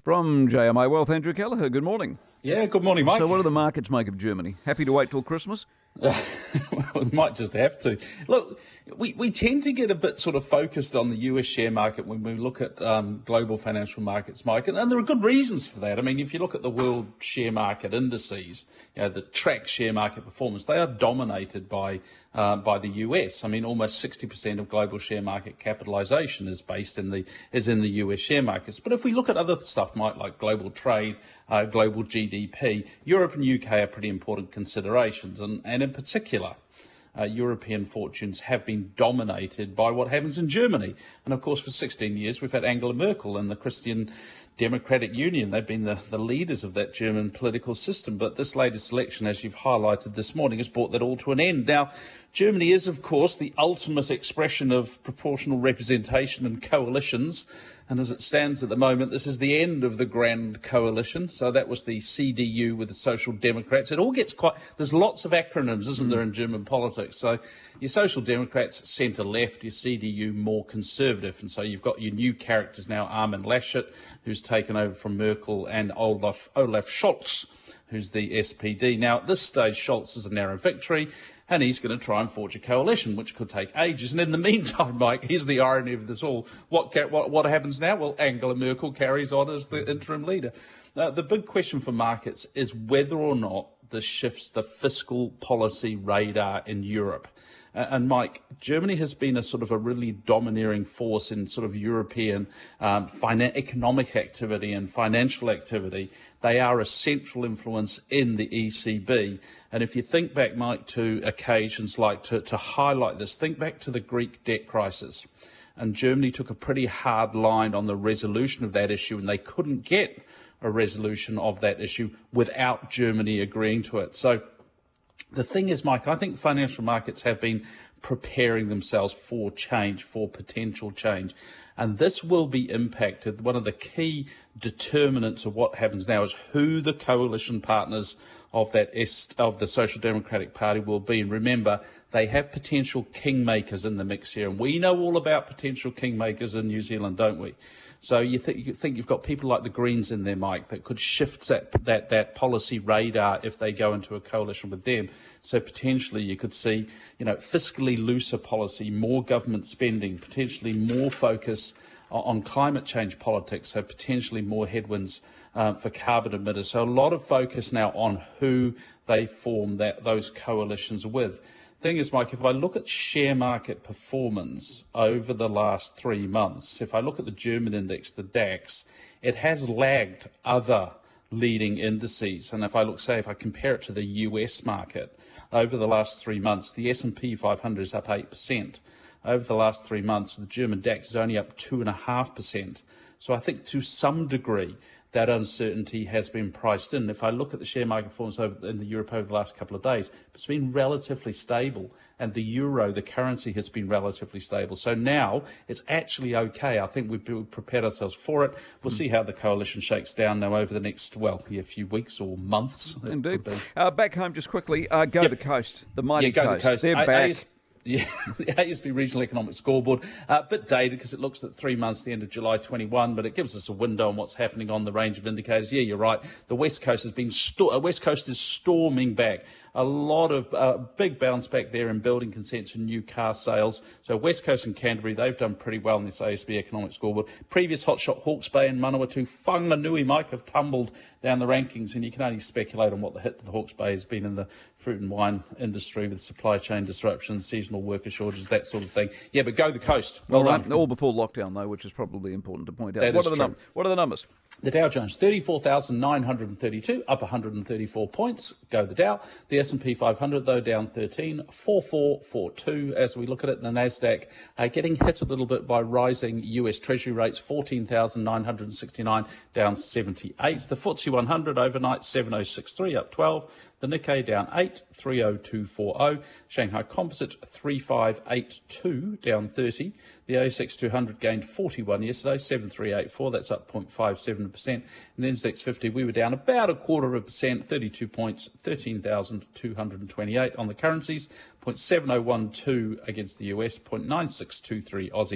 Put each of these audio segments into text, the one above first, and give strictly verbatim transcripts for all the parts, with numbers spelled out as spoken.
From J M I Wealth, Andrew Kelleher, good morning. Yeah, good morning, Mike. So what do the markets make of Germany? Happy to wait till Christmas? Well, we might just have to. Look, we, we tend to get a bit sort of focused on the U S share market when we look at um, global financial markets, Mike, and, and there are good reasons for that. I mean, if you look at the world share market indices, you know, that track share market performance, they are dominated by uh, by the U S. I mean, almost sixty percent of global share market capitalization is based in the is in the U S share markets. But if we look at other stuff, Mike, like global trade, uh, global G D P, Europe and U K are pretty important considerations, and and in particular, uh, European fortunes have been dominated by what happens in Germany. And of course, for sixteen years, we've had Angela Merkel and the Christian Democratic Union. They've been the, the leaders of that German political system. But this latest election, as you've highlighted this morning, has brought that all to an end. Now, Germany is, of course, the ultimate expression of proportional representation and coalitions. And as it stands at the moment, this is the end of the Grand Coalition. So that was the C D U with the Social Democrats. It all gets quite, there's lots of acronyms, isn't there, in German politics? So your Social Democrats, centre-left, your C D U, more conservative. And so you've got your new characters now, Armin Laschet, who's taken over from Merkel, and Olaf, Olaf Scholz, who's the S P D. Now, at this stage, Scholz is a narrow victory, and he's going to try and forge a coalition, which could take ages. And in the meantime, Mike, here's the irony of this all. What what, what happens now? Well, Angela Merkel carries on as the interim leader. Uh, the big question for markets is whether or not this shifts the fiscal policy radar in Europe. Uh, and Mike, Germany has been a sort of a really domineering force in sort of European um, finan- economic activity and financial activity. They are a central influence in the E C B. And if you think back, Mike, to occasions like to, to highlight this, think back to the Greek debt crisis. And Germany took a pretty hard line on the resolution of that issue, and they couldn't get a resolution of that issue without Germany agreeing to it. So the thing is, Mike, I think financial markets have been preparing themselves for change, for potential change. And this will be impacted. One of the key determinants of what happens now is who the coalition partners of that est- of the Social Democratic Party will be. And remember, they have potential kingmakers in the mix here. And we know all about potential kingmakers in New Zealand, don't we? So you, th- you think you've got people like the Greens in there, Mike, that could shift that, that that policy radar if they go into a coalition with them. So potentially you could see, you know, fiscally looser policy, more government spending, potentially more focus on climate change politics, so potentially more headwinds um, for carbon emitters. So a lot of focus now on who they form that those coalitions with. Thing is, Mike, if I look at share market performance over the last three months, if I look at the German index, the DAX, it has lagged other leading indices. And if I look, say, if I compare it to the U S market, over the last three months, the S and P five hundred is up eight percent. Over the last three months, the German DAX is only up two point five percent. So I think to some degree, that uncertainty has been priced in. If I look at the share market performance over, in the Europe over the last couple of days, it's been relatively stable, and the euro, the currency, has been relatively stable. So now it's actually okay. I think we've prepared ourselves for it. We'll mm. see how the coalition shakes down now over the next, well, a few weeks or months. Indeed. Uh, back home just quickly, uh, Go yep. the Coast, the mighty yeah, go coast. The coast. They're I, back. I, Yeah, the A S B Regional Economic Scoreboard, a uh, bit dated because it looks at three months, the end of July twenty-one, but it gives us a window on what's happening on the range of indicators. Yeah, you're right. The West Coast has been, sto- uh, West Coast is storming back. A lot of uh, big bounce back there in building consents and new car sales. So West Coast and Canterbury, they've done pretty well in this A S B Economic Scoreboard. Previous hotshot Hawke's Bay and Manawatu, Whanganui, Mike, have tumbled down the rankings, and you can only speculate on what the hit to the Hawke's Bay has been in the fruit and wine industry with supply chain disruptions, seasonal worker shortages, that sort of thing. Yeah, but go the coast. Well all right, done. all before lockdown, though, which is probably important to point out. That What is are, the num- what are the numbers? The Dow Jones, thirty-four thousand nine hundred thirty-two, up one hundred thirty-four points. Go the Dow. The S and P five hundred, though, down thirteen, four four four two. As we look at it, the Nasdaq uh, getting hit a little bit by rising U S Treasury rates, fourteen thousand nine hundred sixty-nine, down seventy-eight. The F T S E one hundred overnight, seven oh six three, up twelve. The Nikkei down eight, three oh two four oh. Shanghai Composite three five eight two, down thirty. The A S X two hundred gained forty-one yesterday, seven three eight four. That's up zero point five seven percent. And the N Z X fifty, we were down about a quarter of a percent, thirty-two points, thirteen thousand two hundred twenty-eight. On the currencies, zero point seven oh one two against the U S, zero point nine six two three Aussie, zero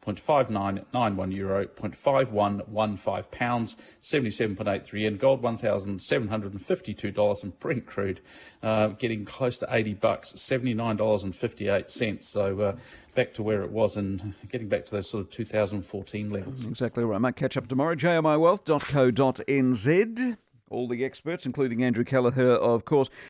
point five nine nine one euro, zero point five one one five pounds, seventy-seven point eight three yen. Gold, one thousand seven hundred fifty-two dollars, and Brent crude uh, getting close to eighty bucks, seventy-nine dollars and fifty-eight cents. So uh, back to where it was and getting back to those sort of two thousand fourteen levels. Exactly right. Might catch up tomorrow. j m i wealth dot co dot n z. All the experts, including Andrew Kelleher, of course.